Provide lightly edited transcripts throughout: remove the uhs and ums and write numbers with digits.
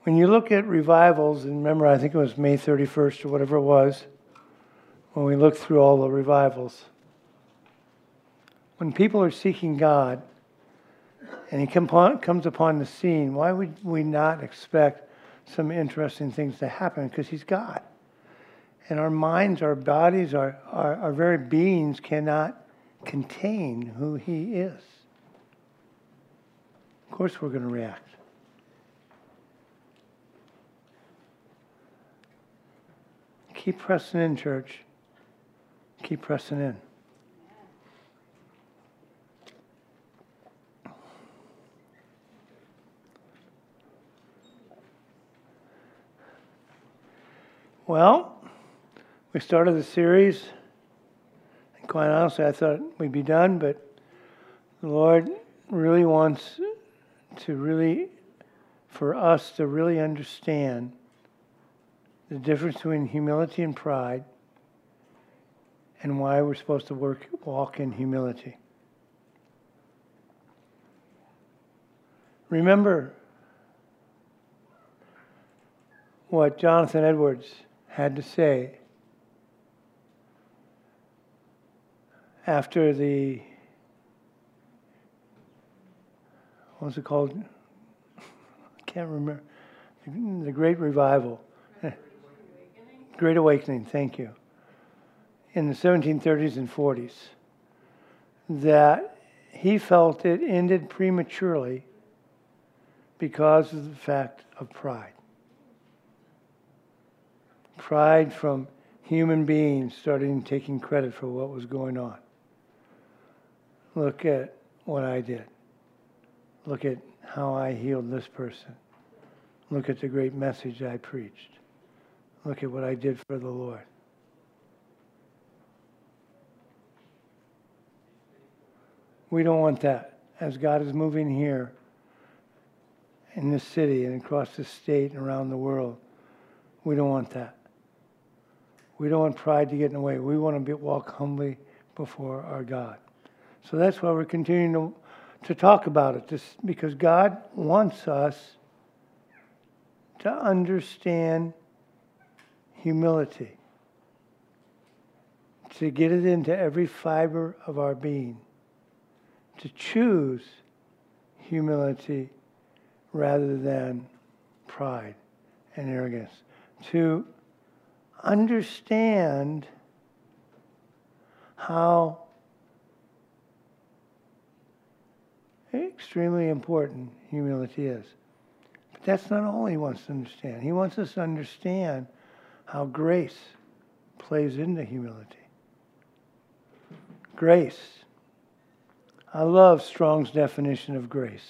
When you look at revivals, and remember, I think it was May 31st or whatever it was, when we looked through all the revivals, when people are seeking God and He comes upon the scene, why would we not expect some interesting things to happen? Because He's God. And our minds, our bodies, our very beings cannot contain who He is. Of course we're going to react. Keep pressing in, church. Keep pressing in. Well, we started the series, and quite honestly, I thought we'd be done, but the Lord really wants for us to really understand the difference between humility and pride, and why we're supposed to walk in humility. Remember what Jonathan Edwards had to say after what was it called? I can't remember. The Great Revival. Great Awakening, thank you. In the 1730s and 40s. That he felt it ended prematurely because of the fact of pride. Pride from human beings starting taking credit for what was going on. Look at what I did. Look at how I healed this person. Look at the great message I preached. Look at what I did for the Lord. We don't want that. As God is moving here in this city and across the state and around the world, we don't want that. We don't want pride to get in the way. We want to walk humbly before our God. So that's why we're continuing to talk about it, because God wants us to understand humility, to get it into every fiber of our being, to choose humility rather than pride and arrogance, to understand how extremely important humility is. But that's not all He wants to understand. He wants us to understand how grace plays into humility. Grace. I love Strong's definition of grace.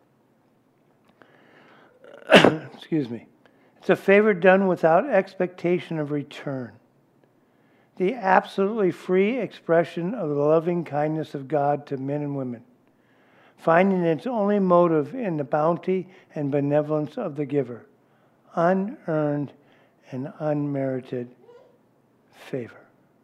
Excuse me. It's a favor done without expectation of return. The absolutely free expression of the loving kindness of God to men and women, finding its only motive in the bounty and benevolence of the giver, unearned and unmerited favor.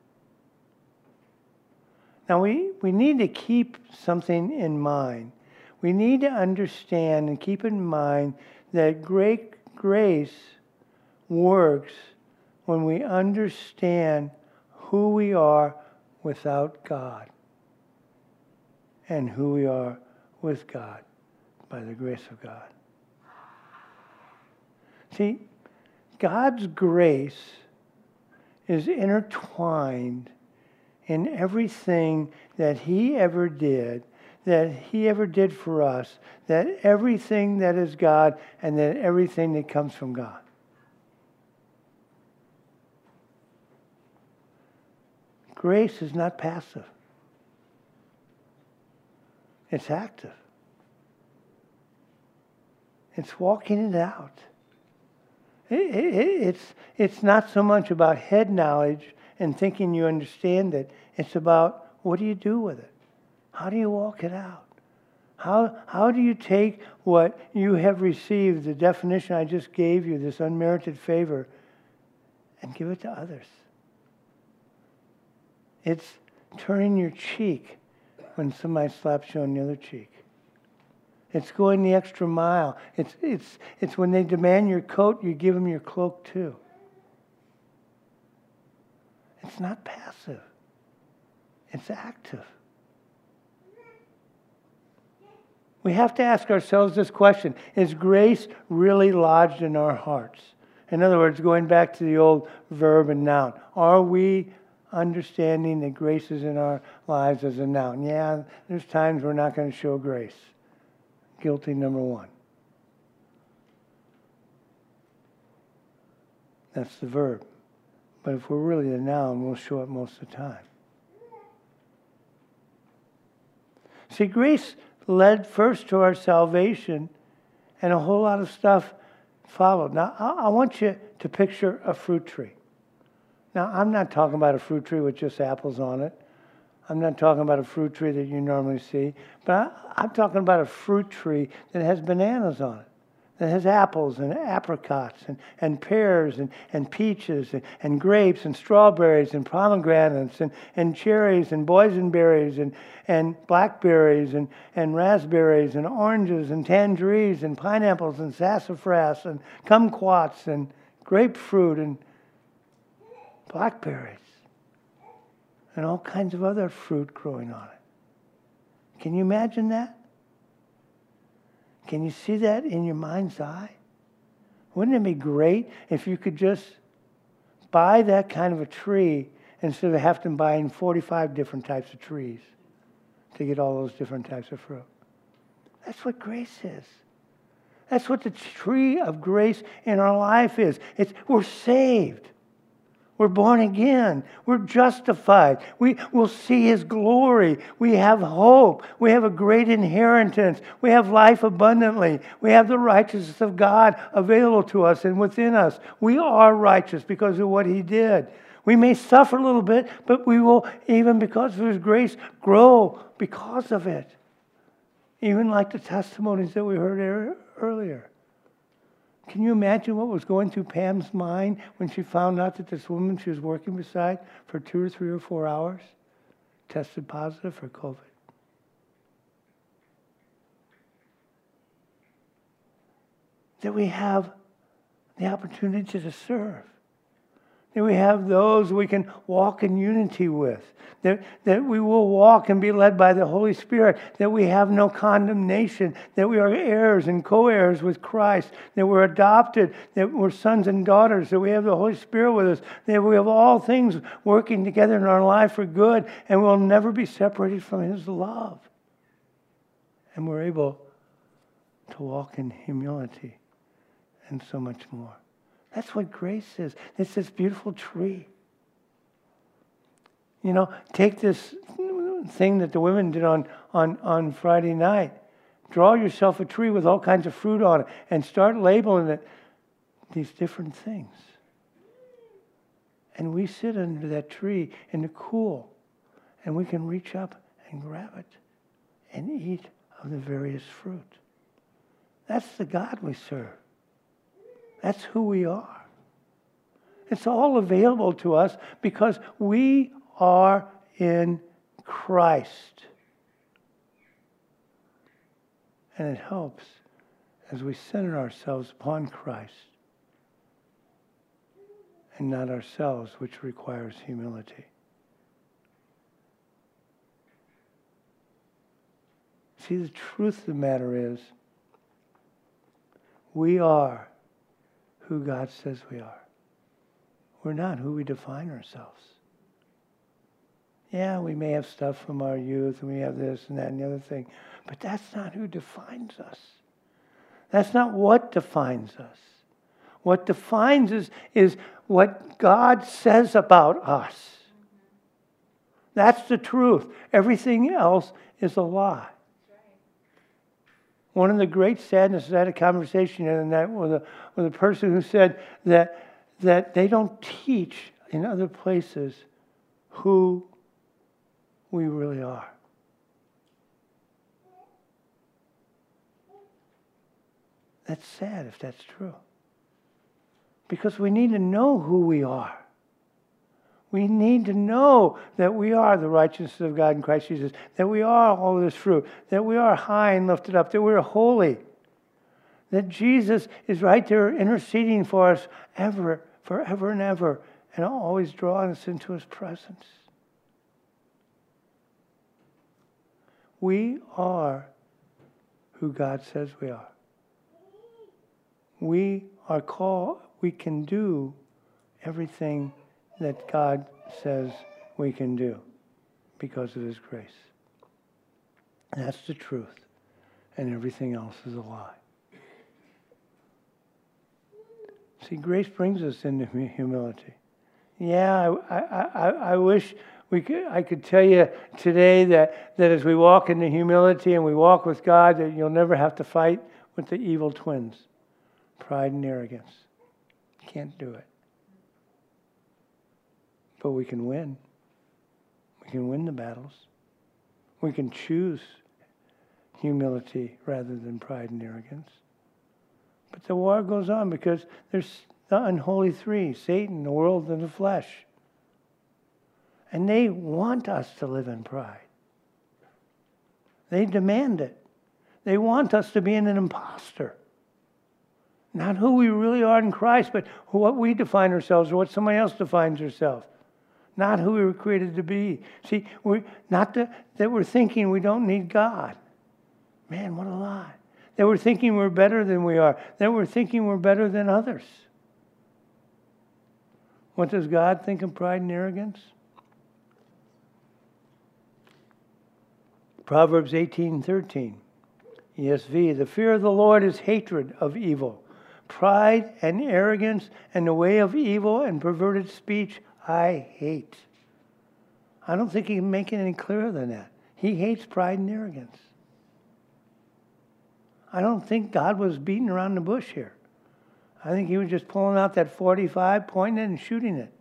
Now we need to keep something in mind. We need to understand and keep in mind that great grace works when we understand who we are without God and who we are with God by the grace of God. See, God's grace is intertwined in everything that He ever did, that He ever did for us, that everything that is God and that everything that comes from God. Grace is not passive. It's active. It's walking it out. It's not so much about head knowledge and thinking you understand it. It's about what do you do with it? How do you walk it out? How do you take what you have received, the definition I just gave you, this unmerited favor, and give it to others? It's turning your cheek when somebody slaps you on the other cheek. It's going the extra mile. It's when they demand your coat, you give them your cloak too. It's not passive. It's active. We have to ask ourselves this question: is grace really lodged in our hearts? In other words, going back to the old verb and noun, are we understanding that grace is in our lives as a noun? Yeah, there's times we're not going to show grace. Guilty number one. That's the verb. But if we're really the noun, we'll show it most of the time. See, grace led first to our salvation, and a whole lot of stuff followed. Now, I want you to picture a fruit tree. Now, I'm not talking about a fruit tree with just apples on it. I'm not talking about a fruit tree that you normally see. But I'm talking about a fruit tree that has bananas on it, that has apples and apricots and pears and peaches and grapes and strawberries and pomegranates and cherries and boysenberries and blackberries and raspberries and oranges and tangerines and pineapples and sassafras and kumquats and grapefruit and blackberries and all kinds of other fruit growing on it. Can you imagine that? Can you see that in your mind's eye? Wouldn't it be great if you could just buy that kind of a tree instead of having to buy 45 different types of trees to get all those different types of fruit? That's what grace is. That's what the tree of grace in our life is. We're saved. We're born again. We're justified. We'll see His glory. We have hope. We have a great inheritance. We have life abundantly. We have the righteousness of God available to us and within us. We are righteous because of what He did. We may suffer a little bit, but we will, even because of His grace, grow because of it. Even like the testimonies that we heard earlier. Can you imagine what was going through Pam's mind when she found out that this woman she was working beside for 2 or 3 or 4 hours tested positive for COVID? That we have the opportunity to serve. That we have those we can walk in unity with. That we will walk and be led by the Holy Spirit. That we have no condemnation. That we are heirs and co-heirs with Christ. That we're adopted. That we're sons and daughters. That we have the Holy Spirit with us. That we have all things working together in our life for good. And we'll never be separated from His love. And we're able to walk in humility and so much more. That's what grace is. It's this beautiful tree. You know, take this thing that the women did on Friday night. Draw yourself a tree with all kinds of fruit on it and start labeling it these different things. And we sit under that tree in the cool, and we can reach up and grab it and eat of the various fruit. That's the God we serve. That's who we are. It's all available to us because we are in Christ. And it helps as we center ourselves upon Christ and not ourselves, which requires humility. See, the truth of the matter is, we are who God says we are. We're not who we define ourselves. Yeah, we may have stuff from our youth, and we have this and that and the other thing, but that's not who defines us. That's not what defines us. What defines us is what God says about us. That's the truth. Everything else is a lie. One of the great sadnesses, I had a conversation the other night with a person who said that they don't teach in other places who we really are. That's sad if that's true. Because we need to know who we are. We need to know that we are the righteousness of God in Christ Jesus, that we are all this fruit, that we are high and lifted up, that we are holy, that Jesus is right there interceding for us forever and ever, and always drawing us into His presence. We are who God says we are. We are called, we can do everything that God says we can do because of His grace. And that's the truth. And everything else is a lie. See, grace brings us into humility. Yeah, I wish I could tell you today that as we walk into humility and we walk with God, that you'll never have to fight with the evil twins, pride and arrogance. You can't do it. But we can win. We can win the battles. We can choose humility rather than pride and arrogance. But the war goes on because there's the unholy three, Satan, the world, and the flesh. And they want us to live in pride. They demand it. They want us to be an imposter. Not who we really are in Christ, but what we define ourselves or what somebody else defines herself. Not who we were created to be. See, that we're thinking we don't need God. Man, what a lie. That we're thinking we're better than we are. That we're thinking we're better than others. What does God think of pride and arrogance? Proverbs 18:13, ESV, the fear of the Lord is hatred of evil. Pride and arrogance and the way of evil and perverted speech I hate. I don't think he can make it any clearer than that. He hates pride and arrogance. I don't think God was beating around the bush here. I think He was just pulling out that .45, pointing it and shooting it.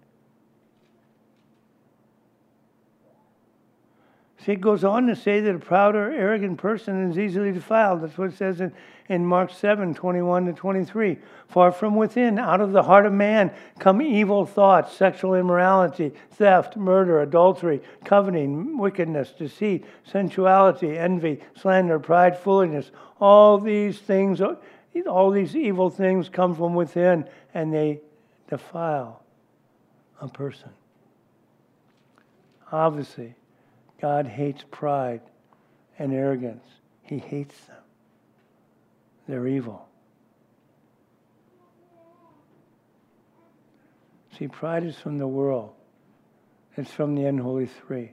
See, it goes on to say that a proud or arrogant person is easily defiled. That's what it says in Mark 7:21-23. For from within, out of the heart of man, come evil thoughts, sexual immorality, theft, murder, adultery, coveting, wickedness, deceit, sensuality, envy, slander, pride, foolishness. All these things, all these evil things come from within, and they defile a person. Obviously, God hates pride and arrogance. He hates them. They're evil. See, pride is from the world. It's from the unholy three.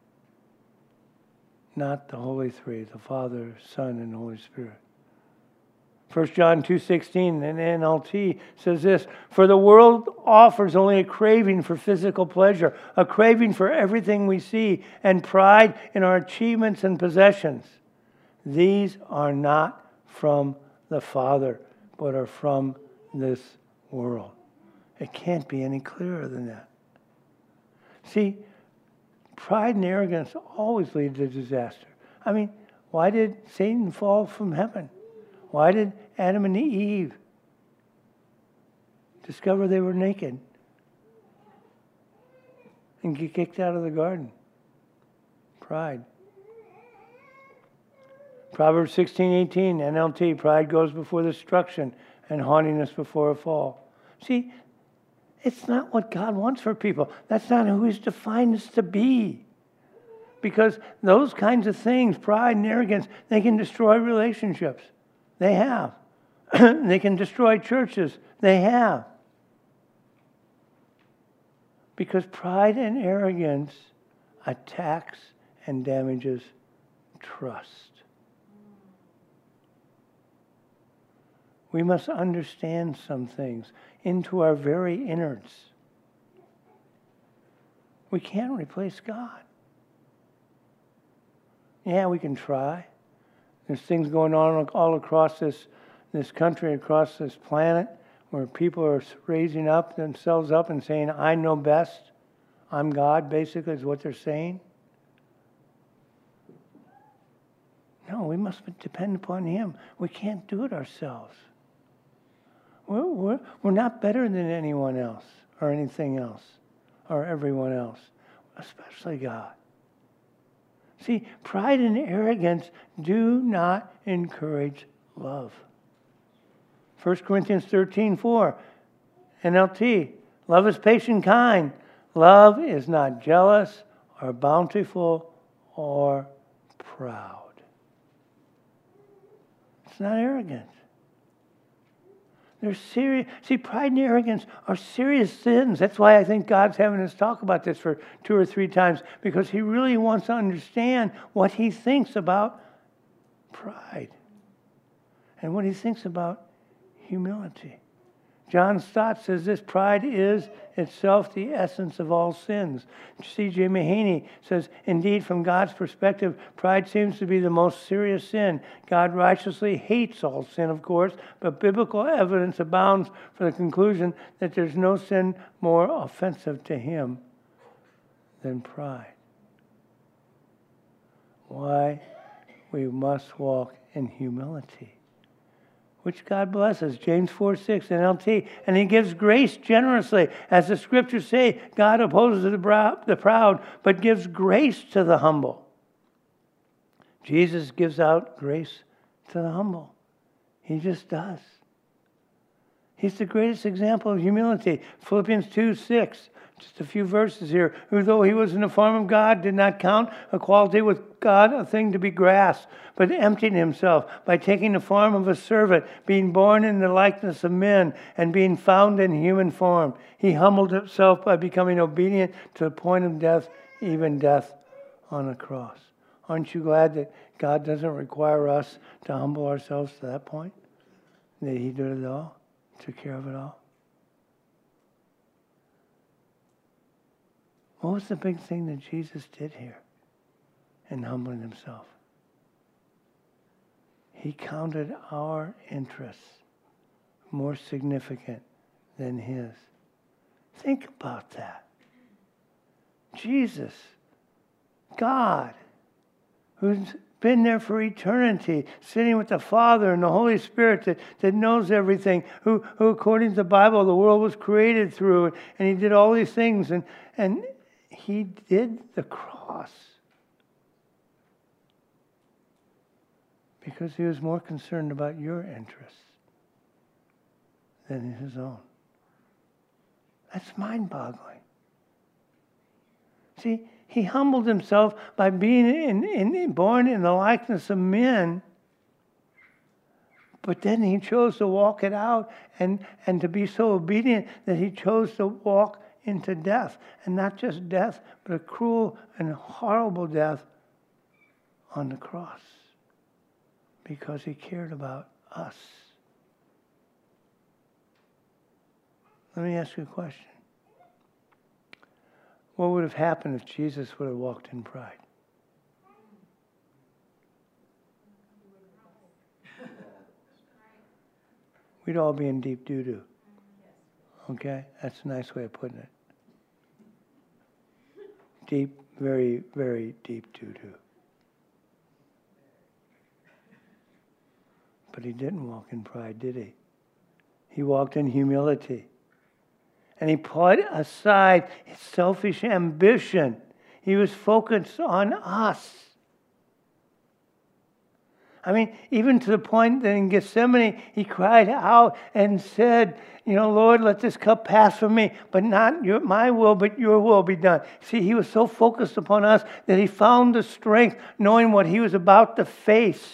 Not the holy three, the Father, Son, and Holy Spirit. 1 John 2:16 in NLT says this, for the world offers only a craving for physical pleasure, a craving for everything we see, and pride in our achievements and possessions. These are not from the Father, but are from this world. It can't be any clearer than that. See, pride and arrogance always lead to disaster. I mean, why did Satan fall from heaven? Why did Adam and Eve discover they were naked and get kicked out of the garden? Pride. Proverbs 16:18, NLT, pride goes before destruction and haughtiness before a fall. See, it's not what God wants for people. That's not who He's defined us to be. Because those kinds of things, pride and arrogance, they can destroy relationships. They have. They can destroy churches. They have. Because pride and arrogance attacks and damages trust. We must understand some things into our very innards. We can't replace God. Yeah, we can try. There's things going on all across this country, across this planet, where people are raising up themselves up and saying, I know best. I'm God, basically, is what they're saying. No, we must depend upon Him. We can't do it ourselves. We're not better than anyone else or anything else. or everyone else, especially God. See, pride and arrogance do not encourage love. 1 Corinthians 13:4, NLT, love is patient, kind. Love is not jealous or bountiful or proud. It's not arrogant. They're serious. See, pride and arrogance are serious sins. That's why I think God's having us talk about this for 2 or 3 times, because He really wants to understand what He thinks about pride and what He thinks about humility. John Stott says this: pride is itself the essence of all sins. C.J. Mahaney says, indeed, from God's perspective, pride seems to be the most serious sin. God righteously hates all sin, of course, but biblical evidence abounds for the conclusion that there's no sin more offensive to Him than pride. Why? We must walk in humility, which God blesses. James 4:6, NLT. And He gives grace generously. As the Scriptures say, God opposes the proud, but gives grace to the humble. Jesus gives out grace to the humble. He just does. He's the greatest example of humility. Philippians 2:6. Just a few verses here. Who, though He was in the form of God, did not count equality with God a thing to be grasped, but emptied Himself by taking the form of a servant, being born in the likeness of men, and being found in human form. He humbled Himself by becoming obedient to the point of death, even death on a cross. Aren't you glad that God doesn't require us to humble ourselves to that point? That He did it all, took care of it all? What was the big thing that Jesus did here in humbling Himself? He counted our interests more significant than His. Think about that. Jesus, God, who's been there for eternity, sitting with the Father and the Holy Spirit that knows everything, who according to the Bible, the world was created through, and He did all these things, and He did the cross because He was more concerned about your interests than His own. That's mind-boggling. See, He humbled Himself by being born in the likeness of men, but then He chose to walk it out and to be so obedient that He chose to walk into death. And not just death, but a cruel and horrible death on the cross. Because He cared about us. Let me ask you a question. What would have happened if Jesus would have walked in pride? We'd all be in deep doo-doo. Okay? That's a nice way of putting it. Deep, very, very deep doo-doo. But He didn't walk in pride, did He? He walked in humility. And He put aside His selfish ambition. He was focused on us. I mean, even to the point that in Gethsemane, He cried out and said, Lord, let this cup pass from me, but not my will, but your will be done. See, He was so focused upon us that He found the strength, knowing what He was about to face,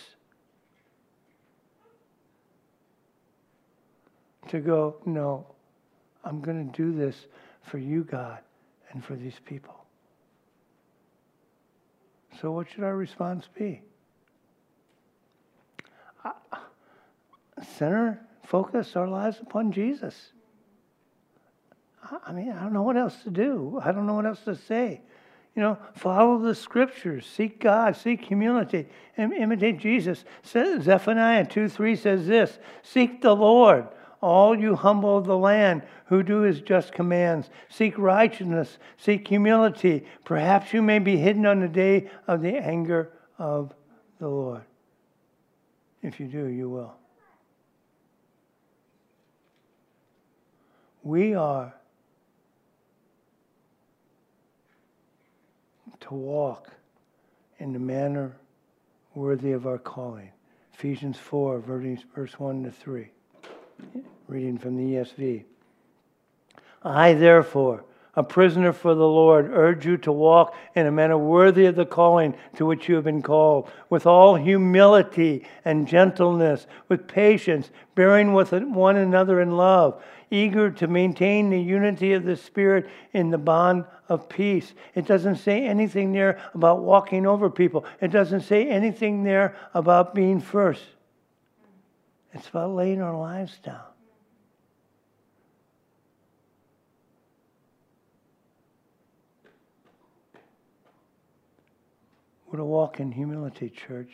to go, no, I'm going to do this for you, God, and for these people. So what should our response be? Center, focus our lives upon Jesus. I mean, I don't know what else to do. I don't know what else to say. Follow the Scriptures. Seek God. Seek humility. And imitate Jesus. Zephaniah 2:3 says this: seek the Lord, all you humble of the land who do His just commands. Seek righteousness. Seek humility. Perhaps you may be hidden on the day of the anger of the Lord. If you do, you will. We are to walk in the manner worthy of our calling. Ephesians 4, verse 1 to 3. Reading from the ESV. I, therefore, a prisoner for the Lord, urge you to walk in a manner worthy of the calling to which you have been called, with all humility and gentleness, with patience, bearing with one another in love, eager to maintain the unity of the Spirit in the bond of peace. It doesn't say anything there about walking over people. It doesn't say anything there about being first. It's about laying our lives down. We're to walk in humility, church.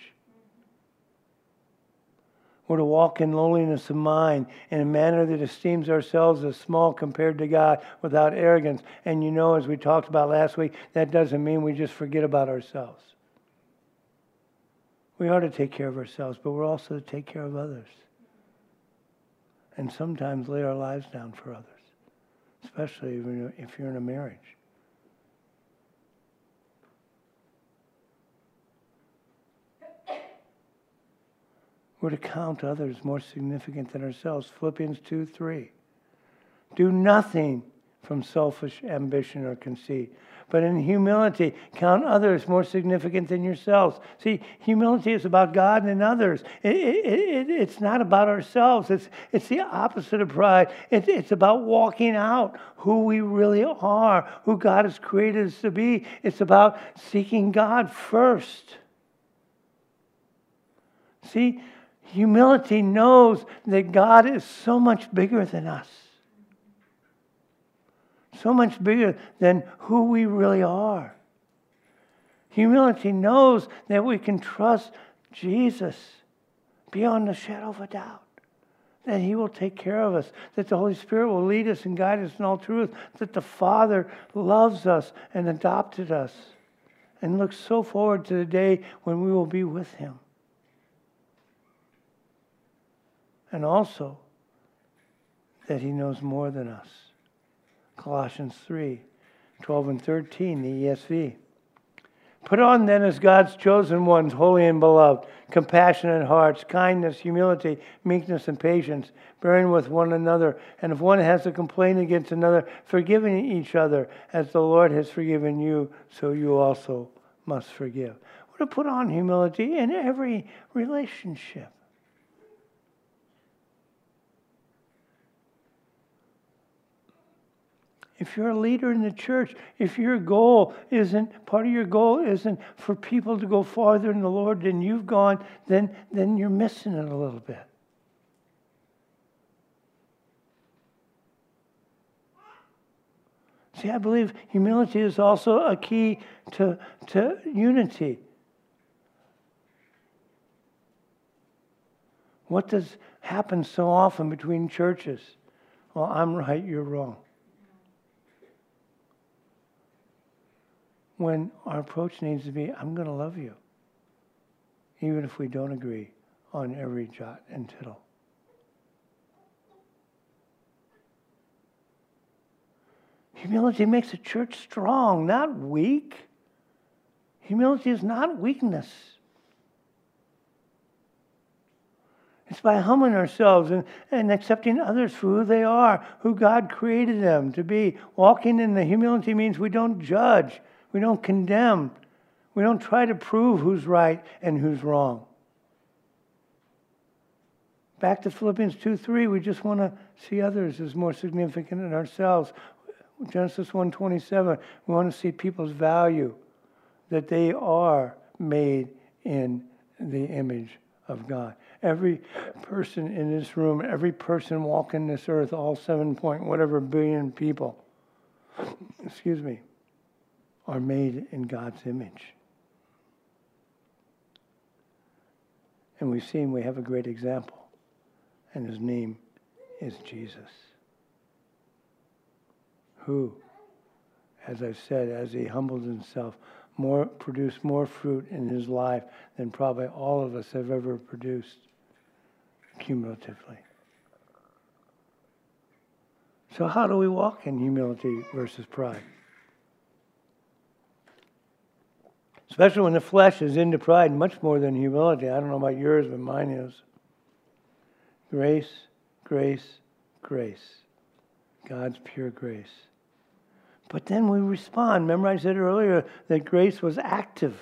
We're to walk in lowliness of mind in a manner that esteems ourselves as small compared to God without arrogance. And you know, as we talked about last week, that doesn't mean we just forget about ourselves. We are to take care of ourselves, but we're also to take care of others. And sometimes lay our lives down for others, especially if you're in a marriage. We're to count others more significant than ourselves. Philippians 2:3. Do nothing from selfish ambition or conceit, but in humility count others more significant than yourselves. See, humility is about God and others. It's not about ourselves. It's the opposite of pride. It's about walking out who we really are, who God has created us to be. It's about seeking God first. See, humility knows that God is so much bigger than us. So much bigger than who we really are. Humility knows that we can trust Jesus beyond a shadow of a doubt. That He will take care of us. That the Holy Spirit will lead us and guide us in all truth. That the Father loves us and adopted us. And looks so forward to the day when we will be with Him. And also, that He knows more than us. Colossians 3, 12 and 13, the ESV. Put on then as God's chosen ones, holy and beloved, compassionate hearts, kindness, humility, meekness, and patience, bearing with one another. And if one has a complaint against another, forgiving each other, as the Lord has forgiven you, so you also must forgive. We're to put on humility in every relationship. If you're a leader in the church, if part of your goal isn't for people to go farther in the Lord than you've gone, then you're missing it a little bit. See, I believe humility is also a key to unity. What does happen so often between churches? Well, I'm right, you're wrong. When our approach needs to be, I'm going to love you, even if we don't agree on every jot and tittle. Humility makes a church strong, not weak. Humility is not weakness. It's by humbling ourselves and accepting others for who they are, who God created them to be. Walking in the humility means we don't judge. We don't condemn. We don't try to prove who's right and who's wrong. Back to Philippians 2:3, we just want to see others as more significant than ourselves. Genesis 1:27, we want to see people's value, that they are made in the image of God. Every person in this room, every person walking this earth, all 7 billion people, are made in God's image. And we've seen we have a great example, and His name is Jesus, who, as I've said, as He humbled Himself, produced more fruit in His life than probably all of us have ever produced cumulatively. So how do we walk in humility versus pride? Especially when the flesh is into pride much more than humility. I don't know about yours, but mine is. Grace, grace, grace. God's pure grace. But then we respond. Remember I said earlier that grace was active.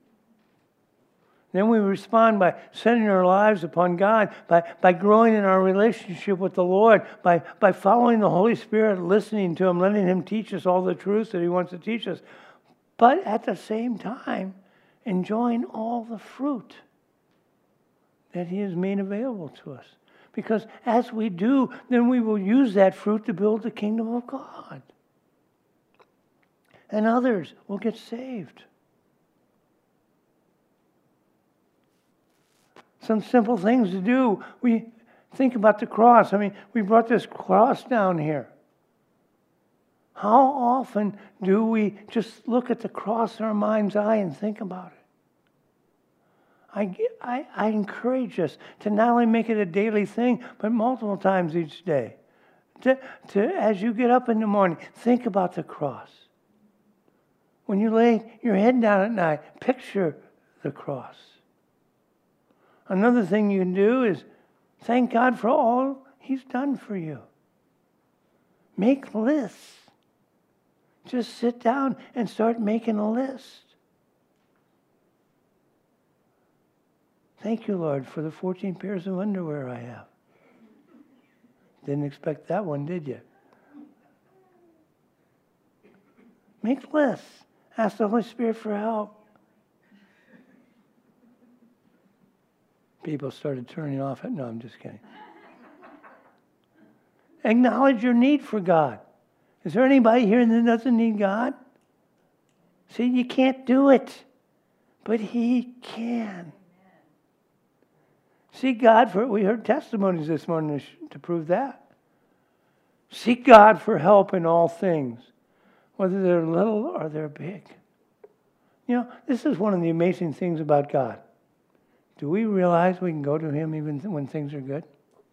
Then we respond by setting our lives upon God, by growing in our relationship with the Lord, by following the Holy Spirit, listening to Him, letting Him teach us all the truths that He wants to teach us. But at the same time, enjoying all the fruit that He has made available to us. Because as we do, then we will use that fruit to build the kingdom of God. And others will get saved. Some simple things to do. We think about the cross. I mean, we brought this cross down here. How often do we just look at the cross in our mind's eye and think about it? I encourage us to not only make it a daily thing, but multiple times each day. To as you get up in the morning, think about the cross. When you lay your head down at night, picture the cross. Another thing you can do is thank God for all He's done for you. Make lists. Just sit down and start making a list. Thank you, Lord, for the 14 pairs of underwear I have. Didn't expect that one, did you? Make lists. Ask the Holy Spirit for help. People started turning off. No, I'm just kidding. Acknowledge your need for God. Is there anybody here that doesn't need God? See, you can't do it, but He can. Seek God for, we heard testimonies this morning to prove that. Seek God for help in all things, whether they're little or they're big. You know, this is one of the amazing things about God. Do we realize we can go to Him even when things are good?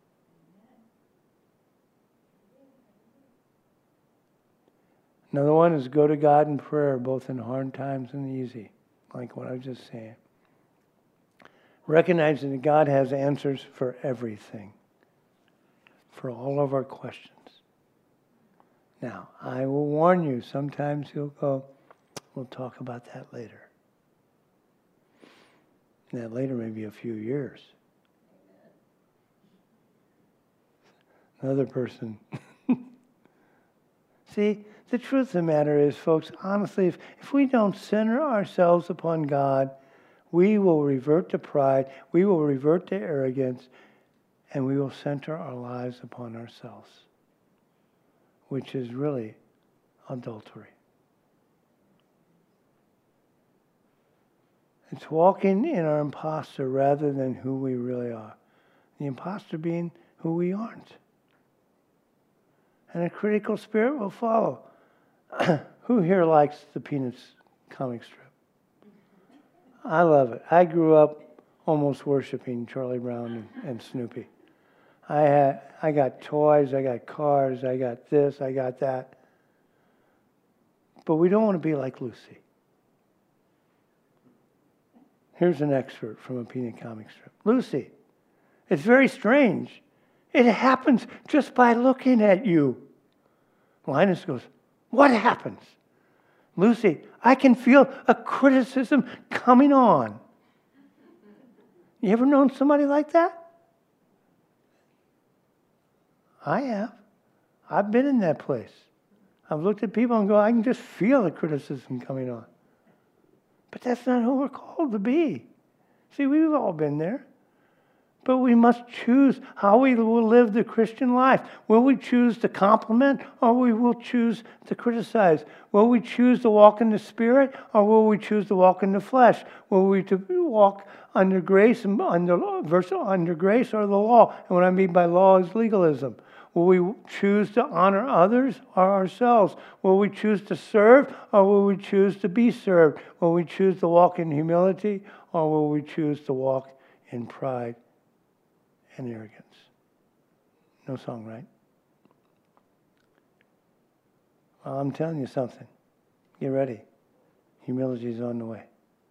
Another one is go to God in prayer, both in hard times and easy, like what I was just saying. Recognizing that God has answers for everything, for all of our questions. Now, I will warn you, sometimes He'll go, we'll talk about that later. And that later may be a few years. Another person. See, the truth of the matter is, folks, honestly, if we don't center ourselves upon God, we will revert to pride, we will revert to arrogance, and we will center our lives upon ourselves, which is really adultery. It's walking in our imposter rather than who we really are. The imposter being who we aren't. And a critical spirit will follow. Who here likes the Peanuts comic strip? I love it. I grew up almost worshiping Charlie Brown and Snoopy. I got toys, I got cars, I got this, I got that. But we don't want to be like Lucy. Here's an excerpt from a Peanut comic strip. Lucy, it's very strange. It happens just by looking at you. Linus goes, what happens? Lucy, I can feel a criticism coming on. You ever known somebody like that? I have. I've been in that place. I've looked at people and go, I can just feel the criticism coming on. But that's not who we're called to be. See, we've all been there. But we must choose how we will live the Christian life. Will we choose to compliment or we will choose to criticize? Will we choose to walk in the Spirit or will we choose to walk in the flesh? Will we to walk under grace and under grace or the law? And what I mean by law is legalism. Will we choose to honor others or ourselves? Will we choose to serve or will we choose to be served? Will we choose to walk in humility or will we choose to walk in pride and arrogance? No song, right? Well, I'm telling you something. Get ready. Humility is on the way.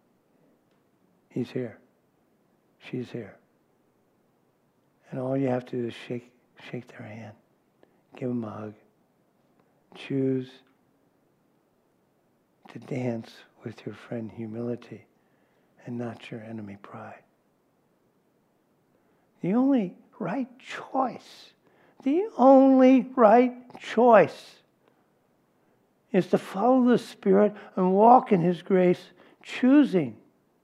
He's here. She's here. And all you have to do is shake their hand. Give them a hug. Choose to dance with your friend humility and not your enemy pride. The only right choice is to follow the Spirit and walk in His grace, choosing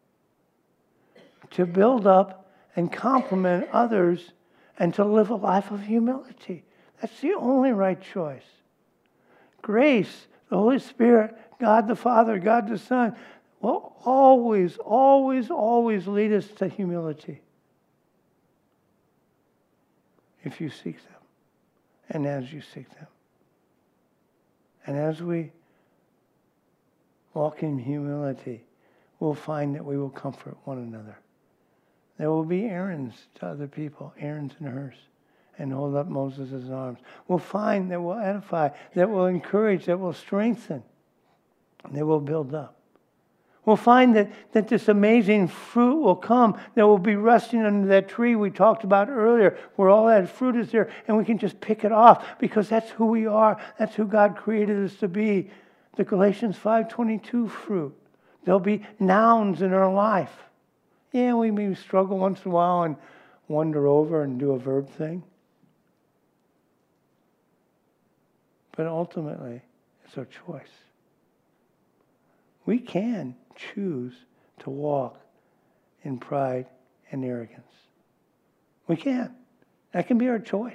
to build up and compliment others and to live a life of humility. That's the only right choice. Grace, the Holy Spirit, God the Father, God the Son, will always, always, always lead us to humility if you seek them and as you seek them. And as we walk in humility, we'll find that we will comfort one another. There will be Aaron's to other people, Aaron's and hers, and hold up Moses' arms. We'll find that we'll edify, that will encourage, that will strengthen, and that will build up. We'll find that this amazing fruit will come, that will be resting under that tree we talked about earlier, where all that fruit is there, and we can just pick it off, because that's who we are. That's who God created us to be. The Galatians 5:22 fruit. There'll be nouns in our life. Yeah, we may struggle once in a while and wander over and do a verb thing. But ultimately, it's our choice. We can choose to walk in pride and arrogance. We can. That can be our choice.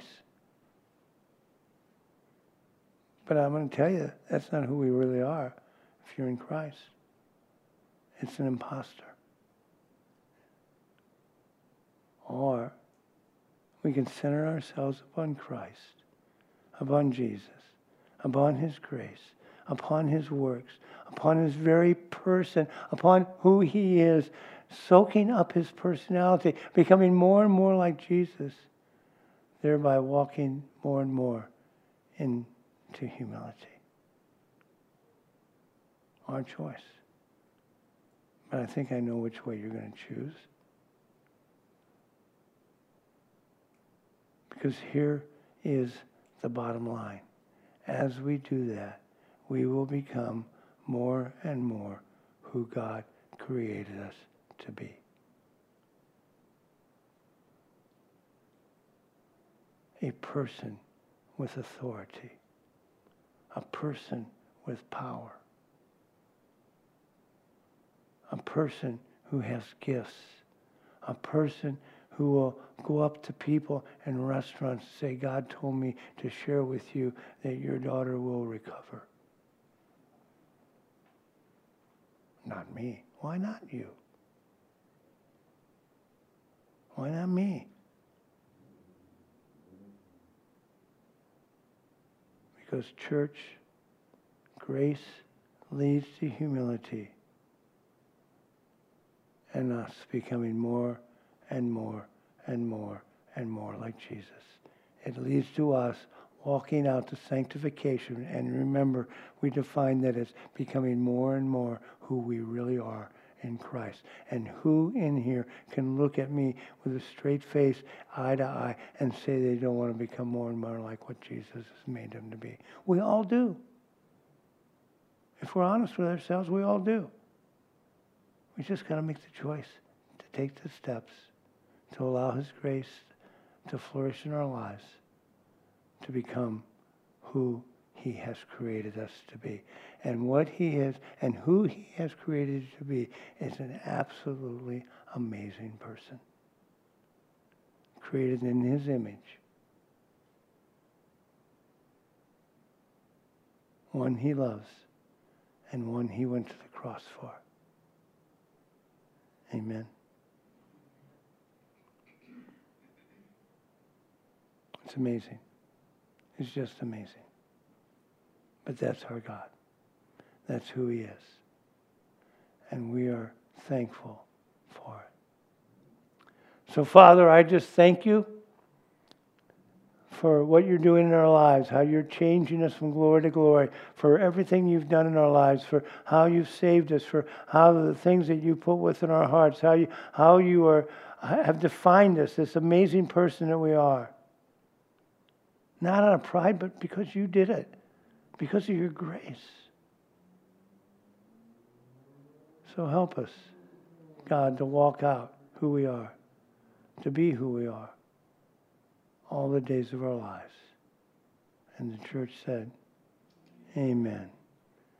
But I'm going to tell you, that's not who we really are if you're in Christ. It's an imposter. Or we can center ourselves upon Christ, upon Jesus, upon His grace, upon His works, upon His very person, upon who He is, soaking up His personality, becoming more and more like Jesus, thereby walking more and more into humility. Our choice. But I think I know which way you're going to choose. Because here is the bottom line. As we do that, we will become more and more who God created us to be. A person with authority. A person with power. A person who has gifts. A person who will go up to people in restaurants and say, God told me to share with you that your daughter will recover. Not me. Why not you? Why not me? Because church, grace leads to humility and us becoming more and more and more and more like Jesus. It leads to us walking out to sanctification. And remember, we define that as becoming more and more who we really are in Christ. And who in here can look at me with a straight face, eye to eye, and say they don't want to become more and more like what Jesus has made them to be? We all do. If we're honest with ourselves, we all do. We just got to make the choice to take the steps to allow His grace to flourish in our lives, to become who He has created us to be. And what He is and who He has created to be is an absolutely amazing person. Created in His image. One He loves and one He went to the cross for. Amen. It's amazing. It's just amazing. But that's our God. That's who He is. And we are thankful for it. So, Father, I just thank You for what you're doing in our lives, how you're changing us from glory to glory, for everything you've done in our lives, for how you've saved us, for how the things that you put within our hearts, how you have defined us, this amazing person that we are. Not out of pride, but because you did it, because of your grace. So help us, God, to walk out who we are, to be who we are, all the days of our lives. And the church said, amen.